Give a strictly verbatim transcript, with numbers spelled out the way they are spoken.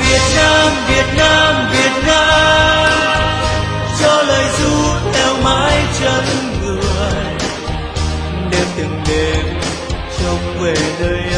Việt Nam, Việt Nam, Việt Nam, cho lời ru theo mái chân người, đêm từng đêm trông về nơi